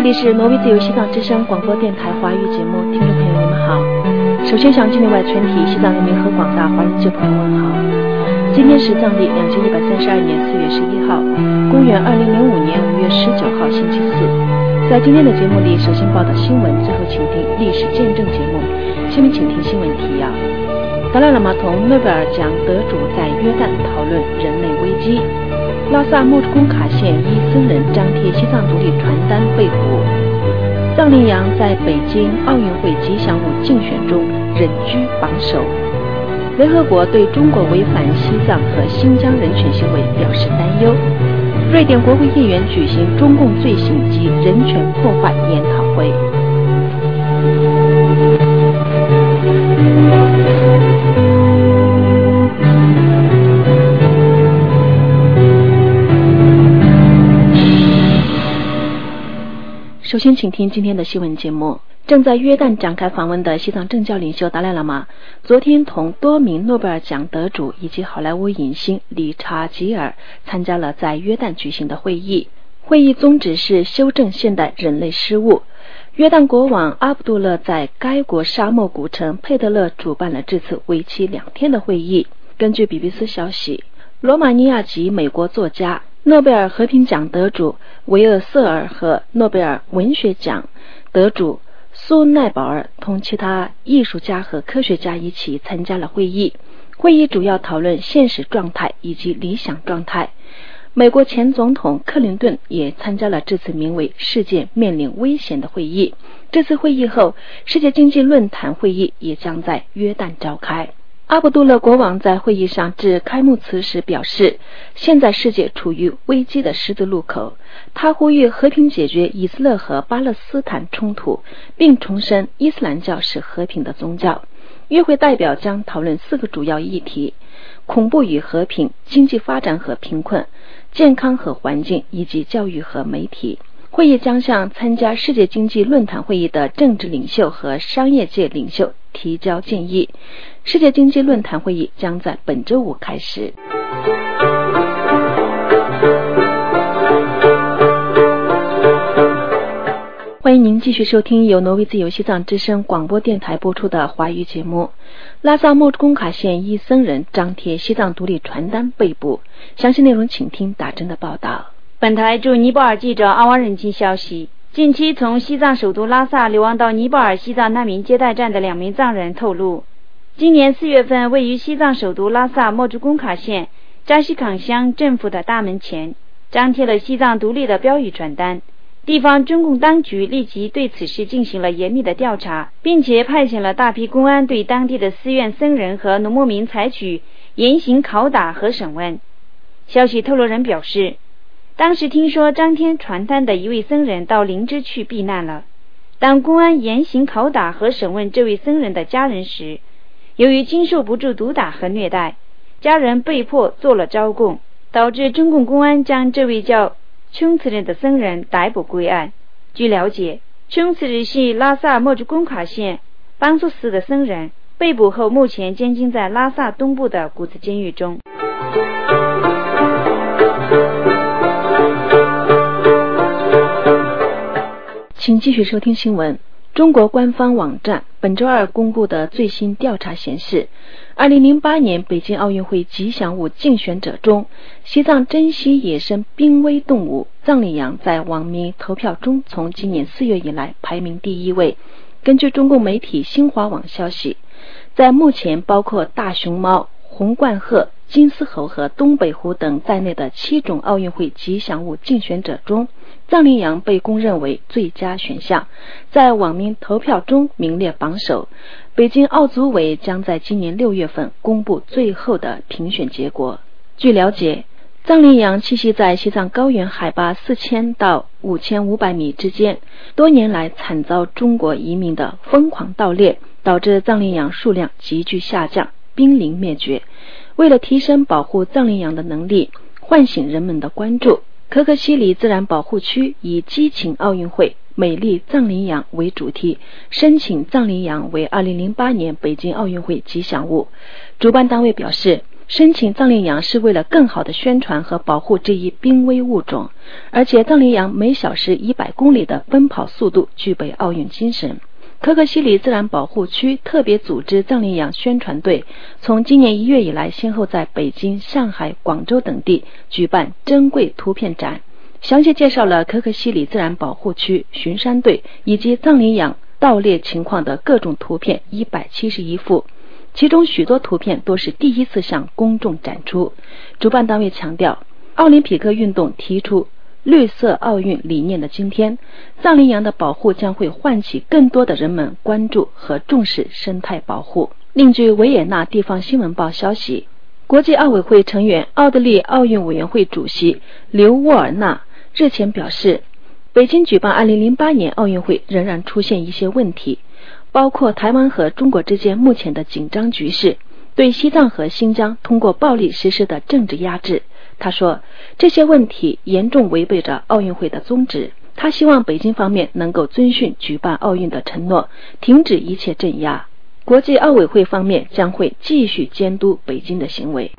里是挪威自由西藏之声广播电台华语节目，听众朋友你们好。首先向境内外全体西藏人民和广大华人界朋友问好。今天是藏历2132年4月11号，公元2005年5月19号星期四。在今天的节目里，首先报道新闻，最后请听历史见证节目。下面请听新闻提要。达赖喇嘛同诺贝尔奖得主在约旦讨论人类危机。拉萨木珠工卡县一僧人张贴西藏独立传单被捕。藏羚羊在北京奥运会吉祥物竞选中人居榜首。联合国对中国违反西藏和新疆人权行为表示担忧。瑞典国会议员举行中共罪行及人权破坏研讨会。首先请听今天的新闻节目。正在约旦展开访问的西藏政教领袖达赖喇嘛昨天同多名诺贝尔奖得主以及好莱坞影星理查吉尔参加了在约旦举行的会议。会议宗旨是修正现代人类失误。约旦国王阿卜杜勒在该国沙漠古城佩特勒主办了这次为期2天的会议。根据 BBC 消息，罗马尼亚籍美国作家诺贝尔和平奖得主维尔瑟尔和诺贝尔文学奖得主苏奈保尔同其他艺术家和科学家一起参加了会议。会议主要讨论现实状态以及理想状态。美国前总统克林顿也参加了这次名为世界面临危险的会议。这次会议后，世界经济论坛会议也将在约旦召开。阿卜杜勒国王在会议上致开幕词时表示，现在世界处于危机的十字路口。他呼吁和平解决以色列和巴勒斯坦冲突，并重申伊斯兰教是和平的宗教。与会代表将讨论4个主要议题：恐怖与和平、经济发展和贫困、健康和环境以及教育和媒体。会议将向参加世界经济论坛会议的政治领袖和商业界领袖提交建议。世界经济论坛会议将在本周五开始。欢迎您继续收听由挪威自由西藏之声广播电台播出的华语节目。拉萨木珠工卡县一僧人张贴西藏独立传单被捕。详细内容请听打针的报道。 本台驻尼泊尔记者阿瓦忍金消息，近期从西藏首都拉萨流亡到尼泊尔西藏难民接待站的2名藏人透露，今年4月份位于西藏首都拉萨木珠工卡县扎西坎乡政府的大门前张贴了西藏独立的标语传单。地方中共当局立即对此事进行了严密的调查，并且派遣了大批公安对当地的寺院僧人和农牧民采取严刑拷打和审问。消息透露人表示，当时听说张贴传单的一位僧人到林芝去避难了。当公安严刑拷打和审问这位僧人的家人时，由于经受不住毒打和虐待，家人被迫做了招供，导致中共公安将这位叫琼茨人的僧人逮捕归案。据了解，琼茨人是拉萨木珠工卡县邦苏寺的僧人，被捕后目前监禁在拉萨东部的谷子监狱中。 请继续收听新闻。中国官方网站本周二公布的最新调查显示，2008年北京奥运会吉祥物竞选者中，西藏珍稀野生濒危动物藏羚羊在网民投票中从今年4月以来排名第1位。根据中共媒体新华网消息，在目前包括大熊猫、红冠鹤、金丝猴和东北虎等在内的7种奥运会吉祥物竞选者中，藏羚羊被公认为最佳选项，在网民投票中名列榜首。北京奥组委将在今年6月份公布最后的评选结果。据了解，藏羚羊栖息在西藏高原海拔4000到5500米之间，多年来惨遭中国移民的疯狂盗猎，导致藏羚羊数量急剧下降，濒临灭绝。为了提升保护藏羚羊的能力，唤醒人们的关注，可可西里自然保护区以激情奥运会美丽藏羚羊为主题，申请藏羚羊为2008年北京奥运会吉祥物。主办单位表示， 申请藏羚羊是为了更好地宣传和保护这一濒危物种，而且藏羚羊每小时100公里的奔跑速度具备奥运精神。可可西里自然保护区特别组织藏羚羊宣传队从今年1月以来，先后在北京、上海、广州等地举办珍贵图片展，详细介绍了可可西里自然保护区巡山队以及藏羚羊盗猎情况的各种图片171幅，其中许多图片都是第一次向公众展出。主办单位强调，奥林匹克运动提出绿色奥运理念的今天，藏羚羊的保护将会唤起更多的人们关注和重视生态保护。另据维也纳地方新闻报消息，国际奥委会成员、奥地利奥运委员会主席刘沃尔纳日前表示，北京举办2008年奥运会仍然出现一些问题，包括台湾和中国之间目前的紧张局势，对西藏和新疆通过暴力实施的政治压制。他说，这些问题严重违背着奥运会的宗旨。他希望北京方面能够遵循举办奥运的承诺，停止一切镇压。国际奥委会方面将会继续监督北京的行为。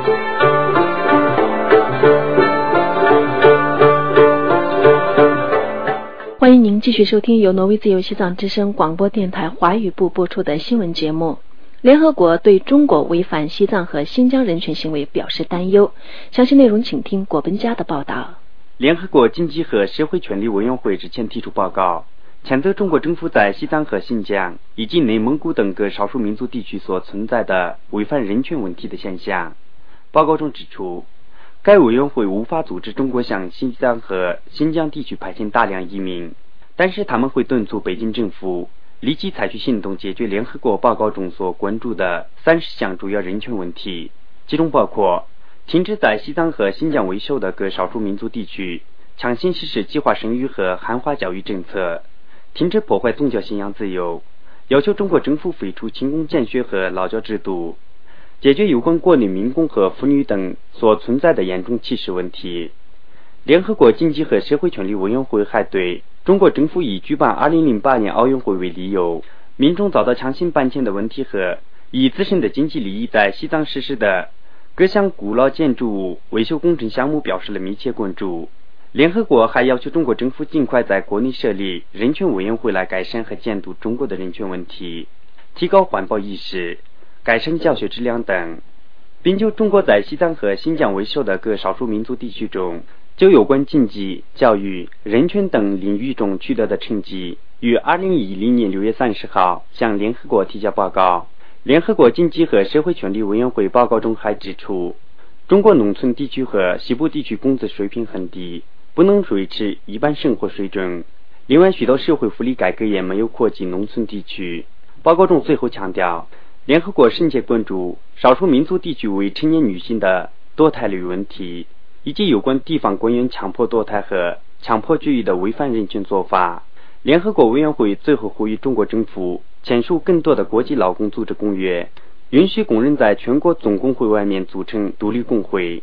欢迎您继续收听由挪威自由西藏之声广播电台华语部播出的新闻节目。联合国对中国违反西藏和新疆人权行为表示担忧。详细内容请听果本家的报道。 联合国经济和社会权利委员会日前提出报告，谴责中国政府在西藏和新疆以及内蒙古等各少数民族地区所存在的违反人权问题的现象。报告中指出，该委员会无法阻止中国向西藏和新疆地区派遣大量移民，但是他们会敦促北京政府立即采取行动解决联合国报告中所关注的30项主要人权问题，其中包括停止在西藏和新疆为首的各少数民族地区强行实施计划生育和汉化教育政策，停止破坏宗教信仰自由，要求中国政府废除勤工俭学和劳教制度，解决有关国内民工和妇女等所存在的严重歧视问题。联合国经济和社会权利委员会还对中国政府以举办2008年奥运会为理由，民众遭到强行搬迁的问题和以自身的经济利益在西藏实施的各项古老建筑物维修工程项目表示了密切关注。联合国还要求中国政府尽快在国内设立人权委员会来改善和监督中国的人权问题，提高环保意识，改善教学质量等，并就中国在西藏和新疆为首的各少数民族地区中就有关经济、教育、人权等领域中取得的成绩，于2010年6月30号向联合国提交报告。联合国经济和社会权利委员会报告中还指出，中国农村地区和西部地区工资水平很低，不能维持一般生活水准。另外，许多社会福利改革也没有扩及农村地区。报告中最后强调，联合国深切关注少数民族地区未成年女性的堕胎率问题，以及有关地方官员强迫堕胎和强迫绝育的违反人权做法。联合国委员会最后呼吁中国政府签署更多的国际劳工组织公约，允许工人在全国总工会外面组成独立工会。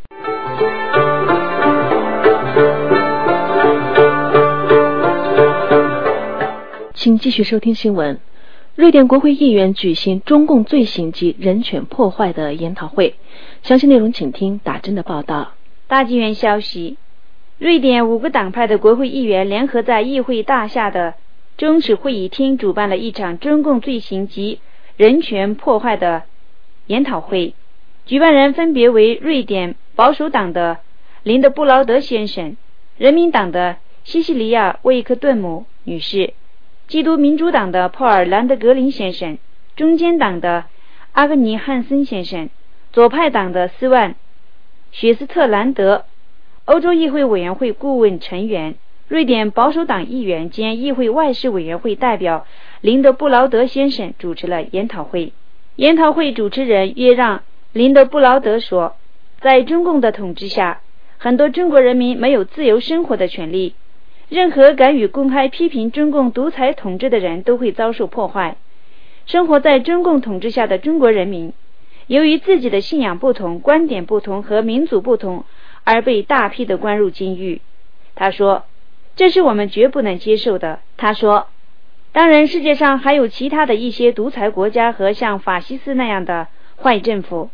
请继续收听新闻。瑞典国会议员举行中共罪行及人权破坏的研讨会，详细内容请听打针的报道。 大纪元消息，瑞典5个党派的国会议员联合在议会大厦的中指会议厅主办了一场中共罪行及人权破坏的研讨会，举办人分别为瑞典保守党的林德布劳德先生、人民党的西西里亚·魏克顿姆女士、基督民主党的鲍尔·兰德格林先生、中间党的阿格尼·汉森先生、左派党的斯万·雪斯特兰德、欧洲议会委员会顾问成员、瑞典保守党议员兼议会外事委员会代表林德布劳德先生主持了研讨会。研讨会主持人约让·林德布劳德说，在中共的统治下，很多中国人民没有自由生活的权利，任何敢于公开批评中共独裁统治的人都会遭受破坏。生活在中共统治下的中国人民，由于自己的信仰不同、观点不同和民族不同，而被大批的关入监狱。他说，这是我们绝不能接受的。他说，当然世界上还有其他的一些独裁国家和像法西斯那样的坏政府，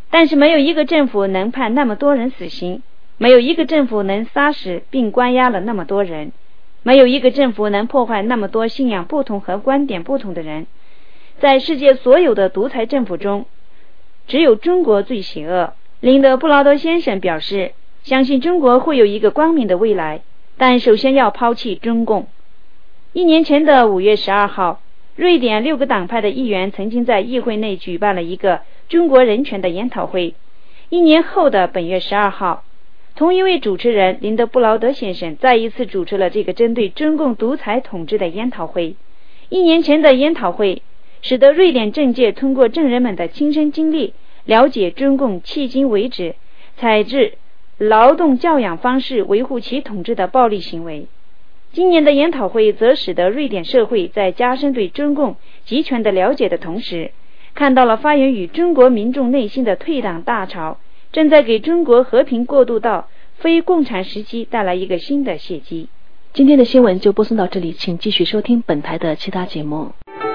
但是没有一个政府能判那么多人死刑，没有一个政府能杀死并关押了那么多人，没有一个政府能破坏那么多信仰不同和观点不同的人。在世界所有的独裁政府中，只有中国最邪恶。林德布劳德先生表示，相信中国会有一个光明的未来，但首先要抛弃中共。1年前的5月12号，瑞典6个党派的议员曾经在议会内举办了一个中国人权的研讨会。1年后的本月12号，同一位主持人林德布劳德先生再一次主持了这个针对中共独裁统治的研讨会。1年前的研讨会使得瑞典政界通过证人们的亲身经历，了解中共迄今为止采制劳动教养方式维护其统治的暴力行为。今年的研讨会则使得瑞典社会在加深对中共集权的了解的同时，看到了发源于中国民众内心的退党大潮正在给中国和平过渡到非共产时期带来一个新的契机。 今天的新闻就播送到这里，请继续收听本台的其他节目。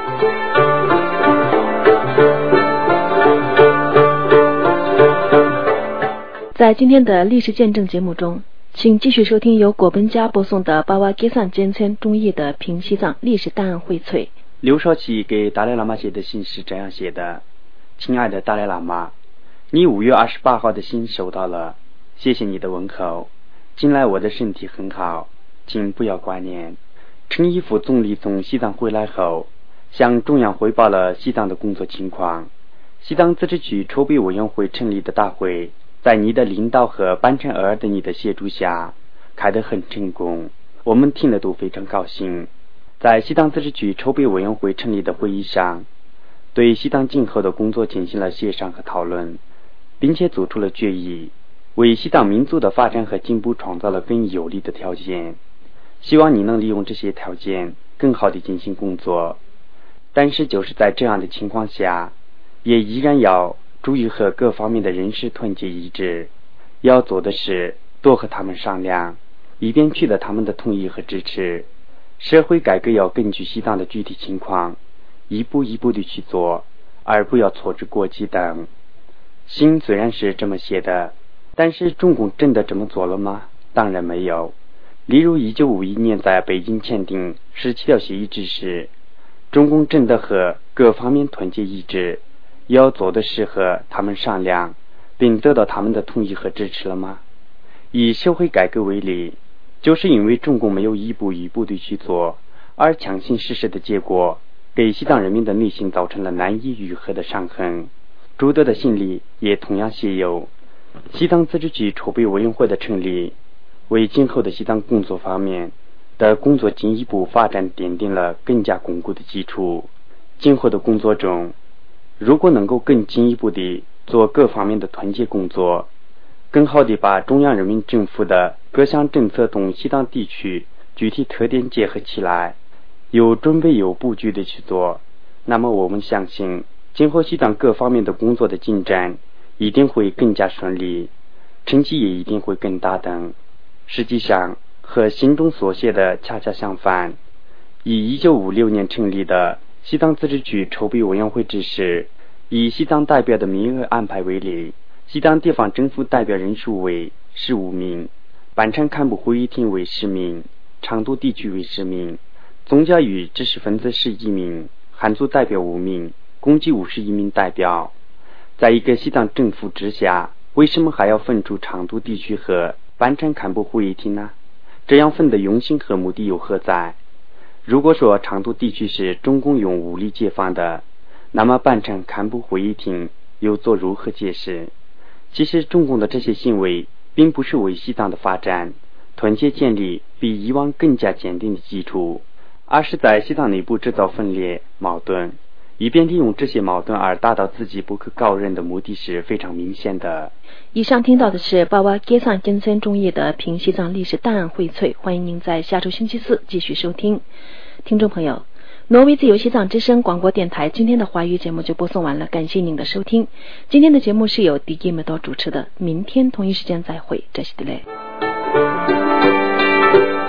在今天的历史见证节目中，请继续收听由果本家播送的巴瓦吉桑坚村中译的平西藏历史档案荟萃。 刘少奇给达赖喇嘛写的信是这样写的：亲爱的达赖喇嘛，你5月28号的信收到了，谢谢你的问候。近来我的身体很好，请不要挂念。陈毅副总理从西藏回来后，向中央汇报了西藏的工作情况。西藏自治区筹备委员会成立的大会，在你的领导和班禅尔的你的协助下开得很成功，我们听了都非常高兴。在西藏自治区筹备委员会成立的会议上，对西藏今后的工作进行了协商和讨论，并且做出了决议，为西藏民族的发展和进步创造了更有利的条件。希望你能利用这些条件更好地进行工作。但是就是在这样的情况下，也依然要注意和各方面的人士团结一致，要做的是多和他们商量，以便取得他们的同意和支持。社会改革要根据西藏的具体情况一步一步地去做，而不要错之过急等。信虽然是这么写的，但是中共真的这么做了吗？当然没有。例如1951年在北京签订17条协议之时，中共真的和各方面团结一致，要做的是和他们商量，并得到他们的同意和支持了吗？以社会改革为例，就是因为中共没有一步一步地去做，而强行实施的结果，给西藏人民的内心造成了难以愈合的伤痕。朱德的信里也同样写有，西藏自治区筹备委员会的成立，为今后的西藏工作方面的工作进一步发展奠定了更加巩固的基础。今后的工作中，如果能够更进一步地做各方面的团结工作，更好地把中央人民政府的各项政策同西藏地区具体特点结合起来，有准备有布局地去做，那么我们相信今后西藏各方面的工作的进展一定会更加顺利，成绩也一定会更大等。实际上和信中所写的恰恰相反。以1956年成立的西藏自治区筹备委员会之时，以西藏代表的名额安排为例，西藏地方政府代表人数为15名，班禅堪布会议厅为10名，昌都地区为10名，宗教与知识分子11名，汉族代表5名，共计51名代表。在一个西藏政府之下，为什么还要分出昌都地区和班禅堪布会议厅呢？这样分的用心和目的又何在？如果说昌都地区是中共用武力解放的，那么班禅堪布会议厅又做如何解释？其实中共的这些行为并不是为西藏的发展团结建立比以往更加坚定的基础，而是在西藏内部制造分裂矛盾，以便利用这些矛盾而达到自己不可告人的目的是非常明显的。 以上听到的是巴瓦吉桑坚村中译的评西藏历史档案荟萃，欢迎您在下周星期四继续收听。听众朋友，挪威自由西藏之声广播电台今天的华语节目就播送完了，感谢您的收听。今天的节目是由迪基梅多主持的，明天同一时间再会，这是的嘞。